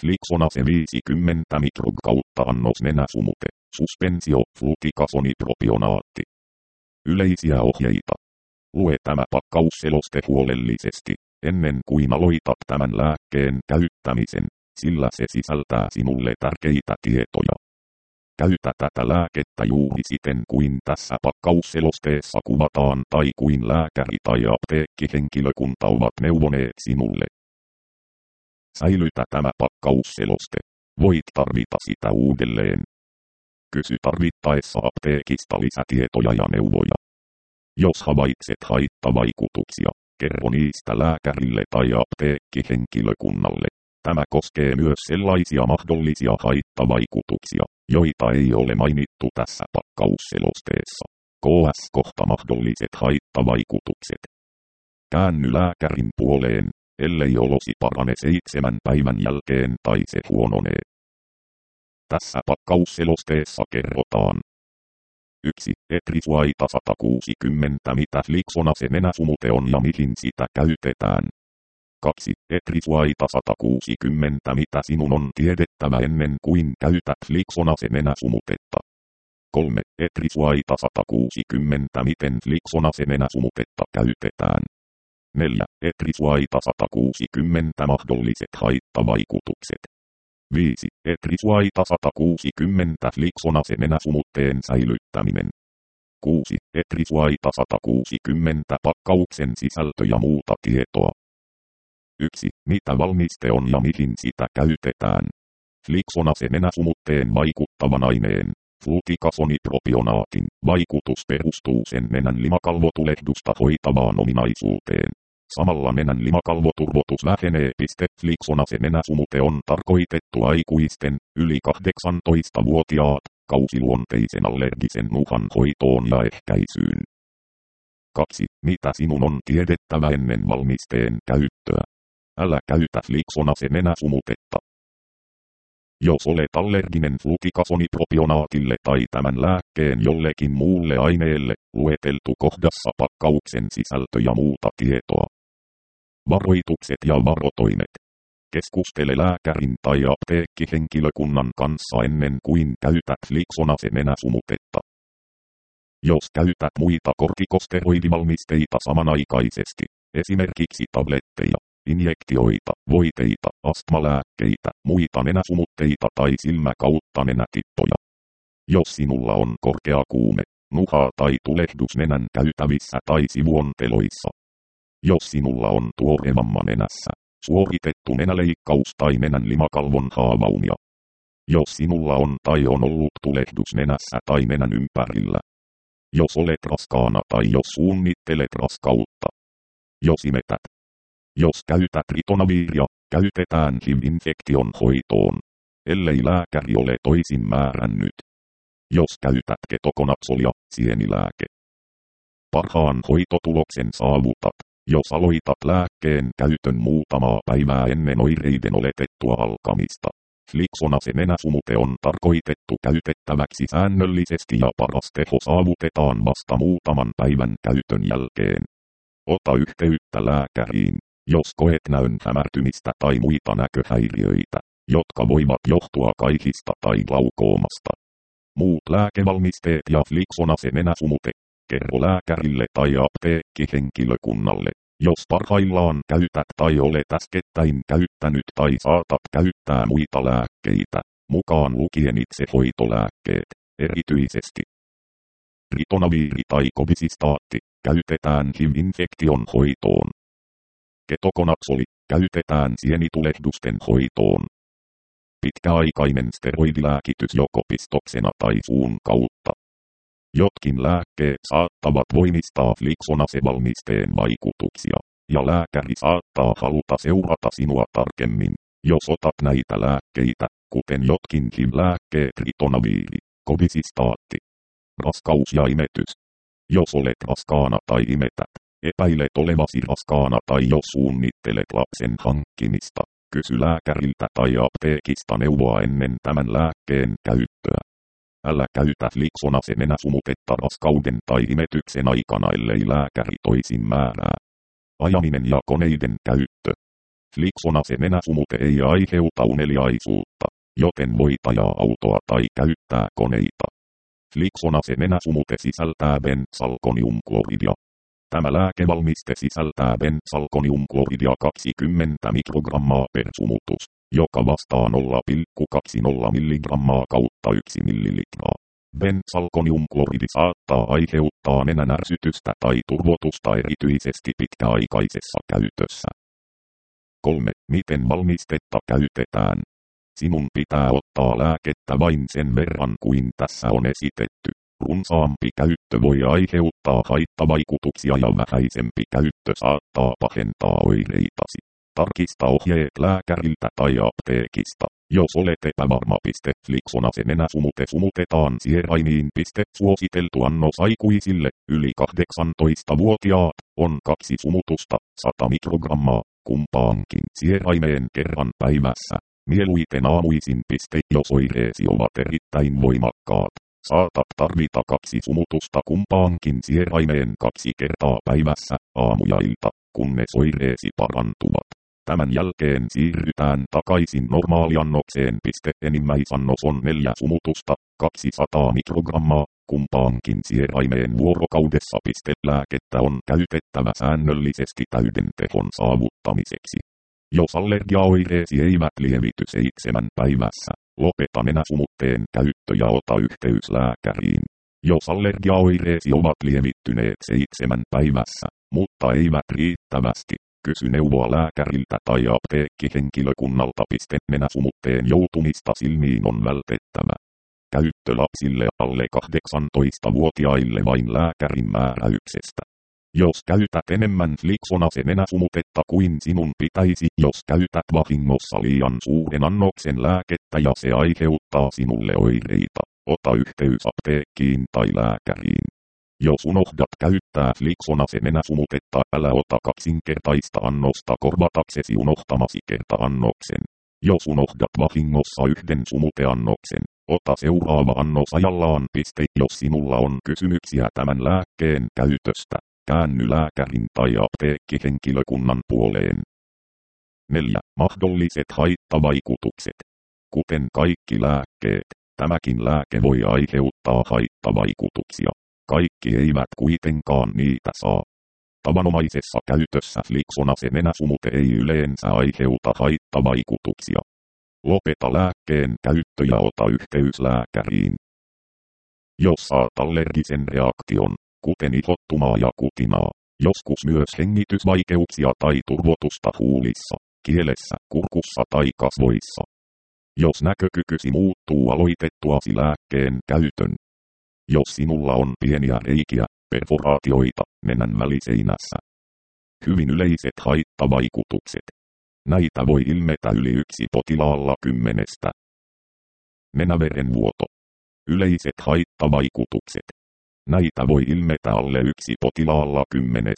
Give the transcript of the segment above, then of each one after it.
Flixonase 50 mikrog kautta annos nenäsumute, suspensio, flutikasonipropionaatti. Yleisiä ohjeita. Lue tämä pakkausseloste huolellisesti, ennen kuin aloitat tämän lääkkeen käyttämisen, sillä se sisältää sinulle tärkeitä tietoja. Käytä tätä lääkettä juuri siten kuin tässä pakkausselosteessa kuvataan tai kuin lääkäri tai apteekkihenkilökunta ovat neuvoneet sinulle. Säilytä tämä pakkausseloste. Voit tarvita sitä uudelleen. Kysy tarvittaessa apteekista lisätietoja ja neuvoja. Jos havaitset haittavaikutuksia, kerro niistä lääkärille tai apteekkihenkilökunnalle. Tämä koskee myös sellaisia mahdollisia haittavaikutuksia, joita ei ole mainittu tässä pakkausselosteessa. KS kohta mahdolliset haittavaikutukset. Käänny lääkärin puoleen, ellei olosi parane 7 päivän jälkeen tai se huononee. Tässä pakkausselosteessa kerrotaan. 1. Etrisuaita 160 mitä Flixonase nenäsumute on ja mihin sitä käytetään. 2. Etrisuaita 160 mitä sinun on tiedettävä ennen kuin käytät Flixonase nenäsumutetta. 3. Etrisuaita 160 miten Flixonase nenäsumutetta käytetään. 4. Etrisuaita 160 mahdolliset haittavaikutukset. 5. Etrisuaita 160 Flixonase nenäsumutteen säilyttäminen. 6. Etrisuaita 160 pakkauksen sisältö ja muuta tietoa. 1. Mitä valmiste on ja mihin sitä käytetään. Flixonase nenäsumutteen vaikuttavan aineen, flutikasonipropionaatin, vaikutus perustuu sen nenän limakalvotulehdusta hoitavaan ominaisuuteen. Samalla nenän limakalvoturvotus vähenee. Flixonase nenäsumute on tarkoitettu aikuisten, yli 18-vuotiaat, kausiluonteisen allergisen nuhan hoitoon ja ehkäisyyn. 2. Mitä sinun on tiedettävä ennen valmisteen käyttöä? Älä käytä Flixonase nenäsumutetta. Jos olet allerginen flutikasonipropionaatille tai tämän lääkkeen jollekin muulle aineelle, lueteltu kohdassa pakkauksen sisältö ja muuta tietoa. Varoitukset ja varotoimet. Keskustele lääkärin tai apteekkihenkilökunnan kanssa ennen kuin käytät Flixonase nenäsumutetta. Jos käytät muita kortikosteroidivalmisteita samanaikaisesti, esimerkiksi tabletteja, injektioita, voiteita, astmalääkkeitä, muita nenäsumutteita tai silmä kautta nenätippoja. Jos sinulla on korkea kuume, nuha tai tulehdus nenän käytävissä tai sivuonteloissa. Jos sinulla on tuore vamma nenässä, suoritettu nenäleikkaus tai nenän limakalvon haavaumia. Jos sinulla on tai on ollut tulehdus nenässä tai nenän ympärillä. Jos olet raskaana tai jos suunnittelet raskautta. Jos imetät. Jos käytät ritonaviria, käytetään HIV-infektion hoitoon, ellei lääkäri ole toisin määrännyt. Jos käytät ketokonazoolia, sienilääke. Parhaan hoitotuloksen saavutat, jos aloitat lääkkeen käytön muutamaa päivää ennen oireiden oletettua alkamista. Flixonase nenäsumute on tarkoitettu käytettäväksi säännöllisesti ja paras teho saavutetaan vasta muutaman päivän käytön jälkeen. Ota yhteyttä lääkäriin, jos koet näön hämärtymistä tai muita näköhäiriöitä, jotka voivat johtua kaihista tai glaukoomasta. Muut lääkevalmisteet ja Flixonase nenäsumute. Kerro lääkärille tai apteekkihenkilökunnalle, jos parhaillaan käytät tai olet äskettäin käyttänyt tai saatat käyttää muita lääkkeitä, mukaan lukien itsehoitolääkkeet, erityisesti. Ritonaviiri tai kobisistaatti, käytetään HIV-infektion hoitoon. Ketokonazooli, käytetään sienitulehdusten hoitoon. Pitkäaikainen steroidilääkitys joko pistoksena tai suun kautta. Jotkin lääkkeet saattavat voimistaa Flixonase-valmisteen vaikutuksia, ja lääkäri saattaa haluta seurata sinua tarkemmin, jos otat näitä lääkkeitä, kuten jotkin HIV-lääkkeet ritonaviiri, kobisistaatti. Raskaus ja imetys. Jos olet raskaana tai imetät, epäilet olevasi raskaana tai jos suunnittelet lapsen hankkimista, kysy lääkäriltä tai apteekista neuvoa ennen tämän lääkkeen käyttöä. Älä käytä Flixonase nenäsumutetta raskauden tai imetyksen aikana ellei lääkäri toisin määrää. Ajaminen ja koneiden käyttö. Flixonase nenäsumute ei aiheuta uneliaisuutta, joten voi ajaa autoa tai käyttää koneita. Flixonase nenäsumute sisältää benzalkoniumkloridia. Tämä lääkevalmiste sisältää benzalkoniumkloridia 20 mikrogrammaa per sumutus, joka vastaa 0,20 milligrammaa kautta 1 millilitraa. Benzalkoniumkloridi saattaa aiheuttaa nenän ärsytystä tai turvotusta erityisesti pitkäaikaisessa käytössä. 3. Miten valmistetta käytetään? Sinun pitää ottaa lääkettä vain sen verran kuin tässä on esitetty. Runsaampi käyttö voi aiheuttaa haittavaikutuksia ja vähäisempi käyttö saattaa pahentaa oireitasi. Tarkista ohjeet lääkäriltä tai apteekista. Jos olet epävarma. Flixonase nenäsumute sumutetaan sieraimiin. Suositeltu annos aikuisille, yli 18-vuotiaat, on 2 sumutusta, 100 mikrogrammaa, kumpaankin sieraimeen kerran päivässä. Mieluiten aamuisin. Jos oireesi ovat erittäin voimakkaat, saatat tarvita 2 sumutusta kumpaankin sieraimeen 2 kertaa päivässä, aamu ja ilta, kunnes oireesi parantuvat. Tämän jälkeen siirrytään takaisin normaaliannokseen. Enimmäisannos on 4 sumutusta, 200 mikrogrammaa, kumpaankin sieraimeen vuorokaudessa. Lääkettä on käytettävä säännöllisesti täyden tehon saavuttamiseksi. Jos allergiaoireesi eivät lievity 7 päivässä, lopeta nenäsumutteen käyttö ja ota yhteys lääkäriin. Jos allergiaoireesi ovat lievittyneet 7 päivässä, mutta eivät riittävästi, kysy neuvoa lääkäriltä tai apteekkihenkilökunnalta. Nenäsumutteen joutumista silmiin on vältettävä. Käyttö lapsille alle 18-vuotiaille vain lääkärin määräyksestä. Jos käytät enemmän Flixonase nenäsumutetta kuin sinun pitäisi, jos käytät vahingossa liian suuren annoksen lääkettä ja se aiheuttaa sinulle oireita, ota yhteys apteekkiin tai lääkäriin. Jos unohdat käyttää Flixonase nenäsumutetta, älä ota kaksinkertaista annosta korvataksesi unohtamasi kerta-annoksen. Jos unohdat vahingossa yhden sumuteannoksen, ota seuraava annos ajallaan. Jos sinulla on kysymyksiä tämän lääkkeen käytöstä, käänny lääkärin tai apteekkihenkilökunnan puoleen. 4. Mahdolliset haittavaikutukset. Kuten kaikki lääkkeet, tämäkin lääke voi aiheuttaa haittavaikutuksia. Kaikki eivät kuitenkaan niitä saa. Tavanomaisessa käytössä Flixonase nenäsumute ei yleensä aiheuta haittavaikutuksia. Lopeta lääkkeen käyttö ja ota yhteys lääkäriin. Jos saat allergisen reaktion, kuten ihottumaa ja kutinaa, joskus myös hengitysvaikeuksia tai turvotusta huulissa, kielessä, kurkussa tai kasvoissa. Jos näkökykysi muuttuu aloitettuasi lääkkeen käytön. Jos sinulla on pieniä reikiä, perforaatioita, nenän väliseinässä. Hyvin yleiset haittavaikutukset. Näitä voi ilmetä yli 1 potilaalla 10. Nenäverenvuoto. Yleiset haittavaikutukset. Näitä voi ilmetä alle 1 potilaalla 10.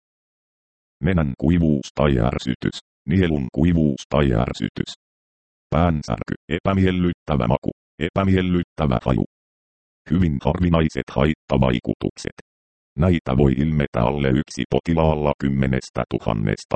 Nenän kuivuus tai ärsytys, nielun kuivuus tai ärsytys. Päänsärky, epämiellyttävä maku, epämiellyttävä haju. Hyvin harvinaiset haittavaikutukset. Näitä voi ilmetä alle 1 potilaalla 10 000.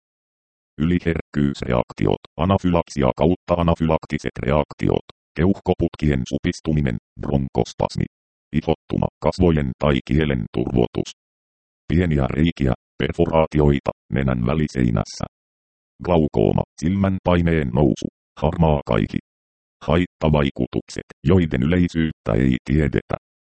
Yliherkkyysreaktiot, anafylaksia kautta anafylaktiset reaktiot, keuhkoputkien supistuminen, bronkospasmi. Ihottuma, kasvojen tai kielen turvotus. Pieniä reikiä, perforaatioita, nenän väliseinässä. Glaukooma, silmän paineen nousu, harmaa kaihi. Haittavaikutukset, joiden yleisyyttä ei tiedetä.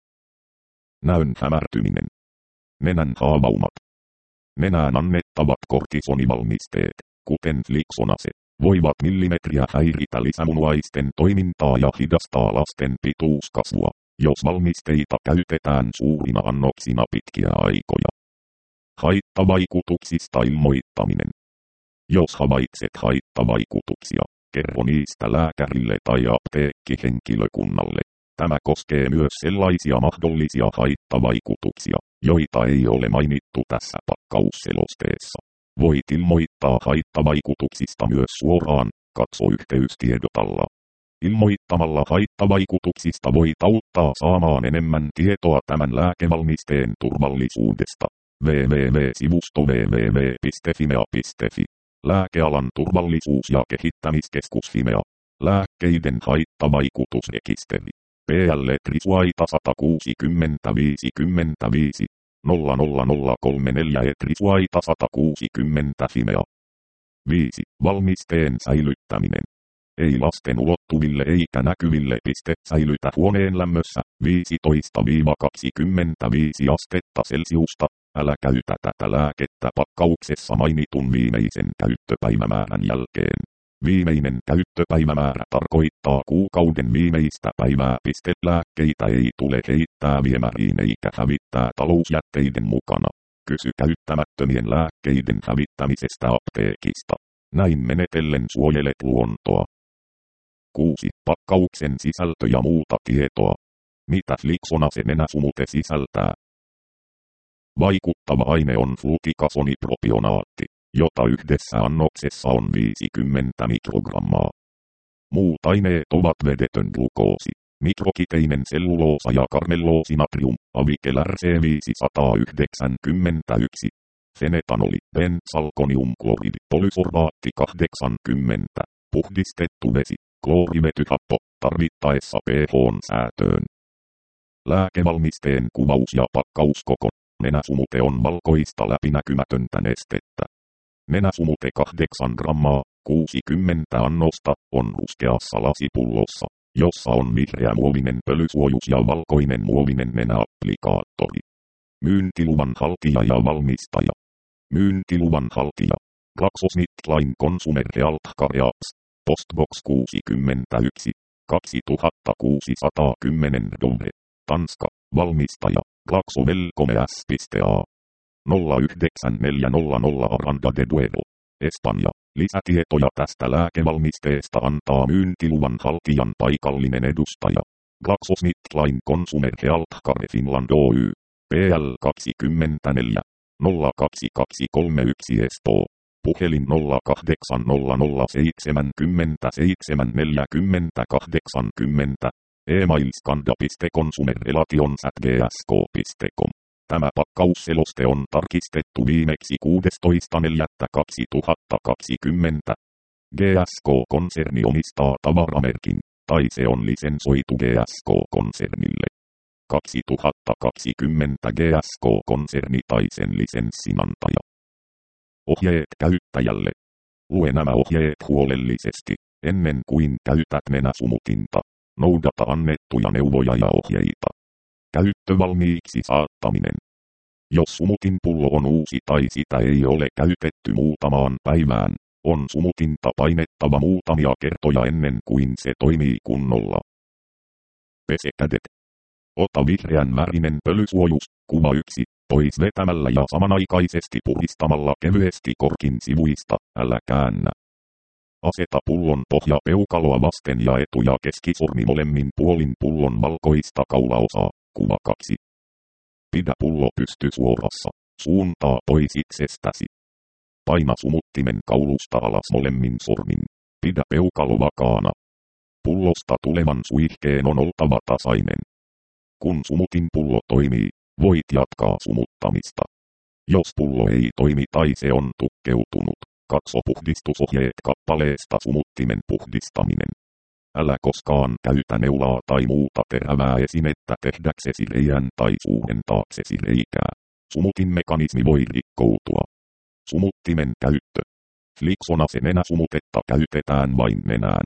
Näön hämärtyminen. Nenän haavaumat. Nenään annettavat kortisonivalmisteet, kuten Flixonase, voivat millimetriä häiritä lisämunuaisten toimintaa ja hidastaa lasten pituuskasvua, jos valmisteita käytetään suurina annoksina pitkiä aikoja. Haittavaikutuksista ilmoittaminen. Jos havaitset haittavaikutuksia, kerro niistä lääkärille tai apteekkihenkilökunnalle. Tämä koskee myös sellaisia mahdollisia haittavaikutuksia, joita ei ole mainittu tässä pakkausselosteessa. Voit ilmoittaa haittavaikutuksista myös suoraan, katso yhteystiedot alla. Ilmoittamalla haittavaikutuksista voit auttaa saamaan enemmän tietoa tämän lääkevalmisteen turvallisuudesta. www.sivusto www.fimea.fi Lääkealan turvallisuus- ja kehittämiskeskus Fimea. Lääkkeiden haittavaikutusrekisteri. PL Trisuaita 165 55 00034 Trisuaita 160 Fimea. 5. Valmisteen säilyttäminen. Ei lasten ulottuville eikä näkyville. Säilytä huoneen lämmössä 15-25 astetta Celsiusta. Älä käytä tätä lääkettä pakkauksessa mainitun viimeisen käyttöpäivämäärän jälkeen. Viimeinen käyttöpäivämäärä tarkoittaa kuukauden viimeistä päivää. Lääkkeitä ei tule heittää viemäriin eikä hävittää talousjätteiden mukana. Kysy käyttämättömien lääkkeiden hävittämisestä apteekista. Näin menetellen suojelet luontoa. 6. Pakkauksen sisältö ja muuta tietoa. Mitä Flixonase nenäsumute sisältää? Vaikuttava aine on flutikasonipropionaatti, jota yhdessä annoksessa on 50 mikrogrammaa. Muut aineet ovat vedetön glukoosi, mikrokiteinen selluloosa ja karmelloosi-natrium, Avikel-RC 591, fenetanoli, bensalkoniumkloridi, polysorbaatti 80, puhdistettu vesi, kloorivetyhappo, tarvittaessa pH:n säätöön. Lääkevalmisteen kuvaus ja pakkauskoko. Nenäsumute on valkoista läpinäkymätöntä nestettä. Nenäsumute 8 grammaa, 60 annosta, on ruskeassa lasipullossa, jossa on vihreä muovinen pölysuojus ja valkoinen muovinen nenäapplikaattori. Myyntiluvan haltija ja valmistaja. Myyntiluvan haltija. GlaxoSmithKline Consumer Healthcare APS. Postbox 61, 2610 Dovre. Tanska. Valmistaja. Glaxo Wellcome S.A. 09400 Aranda de Duero. Espanja. Lisätietoja tästä lääkevalmisteesta antaa myyntiluvan haltijan paikallinen edustaja. GlaxoSmithKline Consumer Healthcare Finland Oy. PL 24 02231 Espoo. Puhelin 080070774080. E-mail skanda.consumerrelations@gsk.com. Tämä pakkausseloste on tarkistettu viimeksi 16.4.2020. GSK-konserni omistaa tavaramerkin, tai se on lisensoitu GSK-konsernille. 2020 GSK-konserni tai sen lisenssinantaja. Ohjeet käyttäjälle. Lue nämä ohjeet huolellisesti, ennen kuin käytät nenäsumutinta. Noudata annettuja neuvoja ja ohjeita. Käyttövalmiiksi saattaminen. Jos sumutinpullo on uusi tai sitä ei ole käytetty muutamaan päivään, on sumutinta painettava muutamia kertoja ennen kuin se toimii kunnolla. Pese kädet. Ota vihreän värinen pölysuojus, kuva 1, pois vetämällä ja samanaikaisesti puhdistamalla kevyesti korkin sivuista, älä käännä. Aseta pullon pohja peukaloa vasten ja etu- ja keskisormi molemmin puolin pullon valkoista kaulaosaa, kuva 2. Pidä pullo pystysuorassa, suuntaa pois itsestäsi. Paina sumuttimen kaulusta alas molemmin sormin. Pidä peukalo vakaana. Pullosta tulevan suihkeen on oltava tasainen. Kun sumutinpullo toimii, voit jatkaa sumuttamista. Jos pullo ei toimi tai se on tukkeutunut, katso puhdistusohjeet kappaleesta sumuttimen puhdistaminen. Älä koskaan käytä neulaa tai muuta terävää esinettä tehdäksesi reiän tai suudentaaksesi reikää. Sumutinmekanismi voi rikkoutua. Sumuttimen käyttö. Flixonase nenäsumutetta käytetään vain nenään.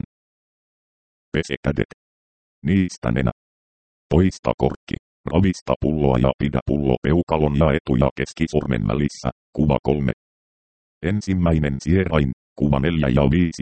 Pese kädet. Niistä nenä. Poista korkki. Ravista pulloa ja pidä pullo peukalon ja etu- ja keskisormen välissä, kuva 3. Ensimmäinen sierain, kuva 4 ja 5.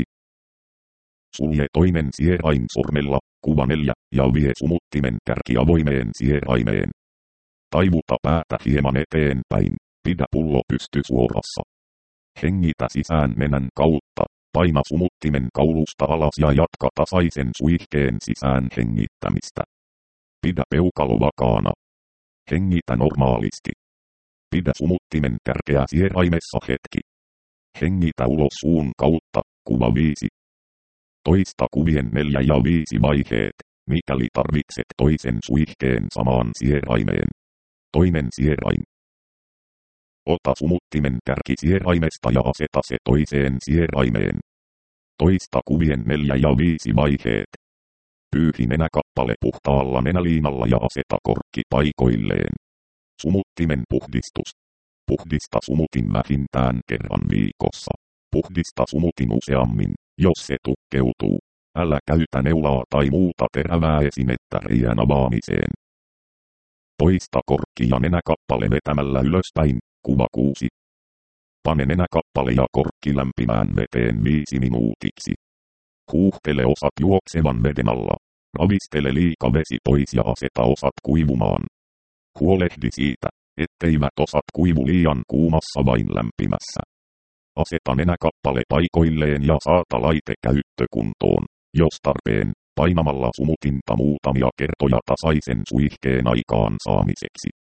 Sulje toinen sierain sormella, kuva 4, ja vie sumuttimen kärki avoimeen sieraimeen. Taivuta päätä hieman eteenpäin, pidä pullo pystysuorassa. Hengitä sisään nenän kautta, paina sumuttimen kaulusta alas ja jatka tasaisen suihkeen sisään hengittämistä. Pidä peukalo vakaana. Hengitä normaalisti. Pidä sumuttimen kärkeä sieraimessa hetki. Hengitä ulos suun kautta, kuva 5. Toista kuvien 4 ja 5 vaiheet, mikäli tarvitset toisen suihkeen samaan sieraimeen. Toinen sierain. Ota sumuttimen kärki sieraimesta ja aseta se toiseen sieraimeen. Toista kuvien 4 ja 5 vaiheet. Pyyhi nenäkappale puhtaalla nenäliinalla ja aseta korkki paikoilleen. Sumuttimen puhdistus. Puhdista sumutin vähintään kerran viikossa. Puhdista sumutin useammin, jos se tukkeutuu. Älä käytä neulaa tai muuta terävää esinettä reiän avaamiseen. Poista korkki ja nenäkappale vetämällä ylöspäin, kuva 6. Pane nenäkappale ja korkki lämpimään veteen 5 minuutiksi. Huuhtele osat juoksevan veden alla. Ravistele liika vesi pois ja aseta osat kuivumaan. Huolehdi siitä, etteivät osat kuivu liian kuumassa vain lämpimässä. Aseta nenäkappale paikoilleen ja saata laite käyttökuntoon, jos tarpeen, painamalla sumutinta muutamia kertoja tasaisen suihkeen aikaan saamiseksi.